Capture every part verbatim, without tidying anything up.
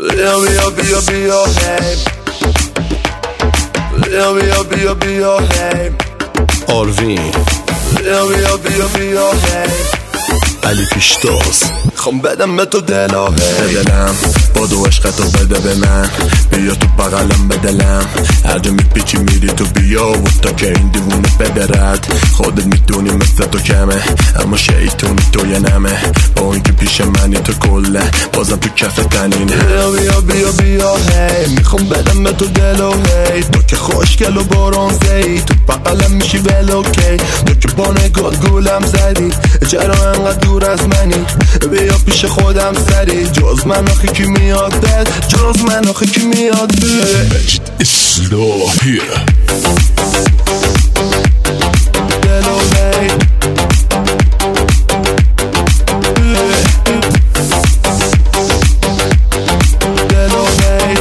بیا بیا بیا بیا هی بیا بیا بیا بیا هی آروین بیا بیا بیا بیا هی علی پیشتاز خوام بدم به تو دلا هی دلم با دو عشقتو بده به من، بیا تو بغلم به دلم، هر جا میپیچی میری تو بیا و تا که این دیوونه بدرد. خودت میدونی مثل تو کمه اما شیطونی تو یه نمه، با اینکه پیش منی تو کله بازم تو کف تنینه. بیا بیا بیا بیا هی میخوام بدم به تو دلا هی تو که خوشگل و برونزه‌ای تو بغلم میشی ولوکی، تو که با نگات گولم زدی چرا انقدر دور از منی، بیا پیش خودم سری جز من آخه کی میاد بد، جز من آخه کی میاد بد. مجد اسلامیه دلو هی دلو هی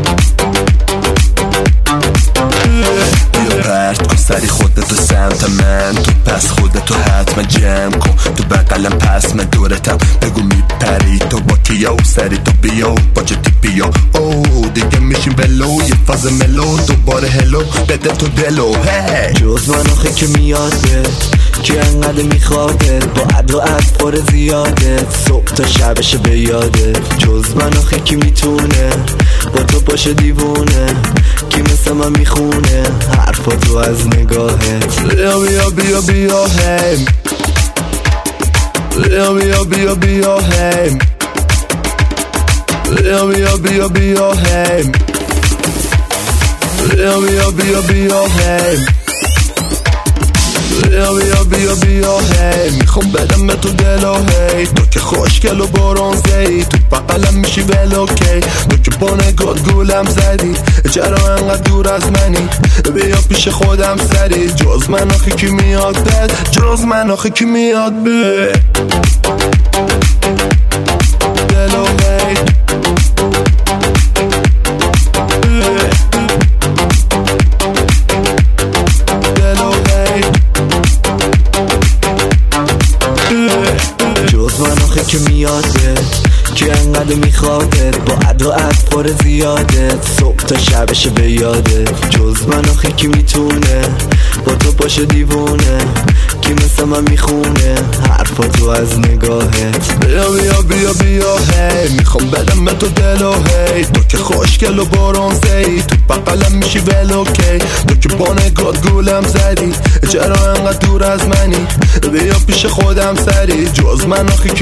بیا پرت کن سری خودتو سمت من، تو پس خودتو حتما جمع کن تو بغلم پس من دورتم، بگو میپری تو با کیا و سری تو بیا با جدی بیا او دیگه میشیم ولو یه فاز ملو دوباره هلو بده تو دلو هی. جز من آخه که میاد که انقدر میخوادت با عد و عد پر زیادت صبح تا شبشه به یادت، جز من آخه که میتونه با تو باشه دیوونه که مثل من میخونه حرفا تو از نگاهت. بیا بیا بیا بیا هی بیا بیا بیا بیا هی بیا بیا بیا بیا هی بیا بیا بیا بیا هی بیا بیا بیا بیا هی میخوام بدم به تو دلا هی تو که خوشگل و برونزه‌ای تو بغلم میشی ولوکی، تو که با نگات گولم زدی چرا انقدر دور از منی، بیا پیش خودم سری جز من آخه کی میاد بد، جز من آخه کی میاد بد. دلو هی جز من آخه که میاده که انقدر میخوادت با عد و عد پر زیادت صبح تا شبشه به یادت، جز من آخه که میتونه با تو باشه دیوونه که مثل من میخونه حرفا تو از نگاهت. بیا بیا بیا بیا هی میخوام بدم به تو دلا هی تو که خوشگل و برونزه‌ای تو بغلم میشی ولوکی، تو که با نگات گولم زدی چرا انقدر دور از منی، بیا پیش خودم سری جز من آخه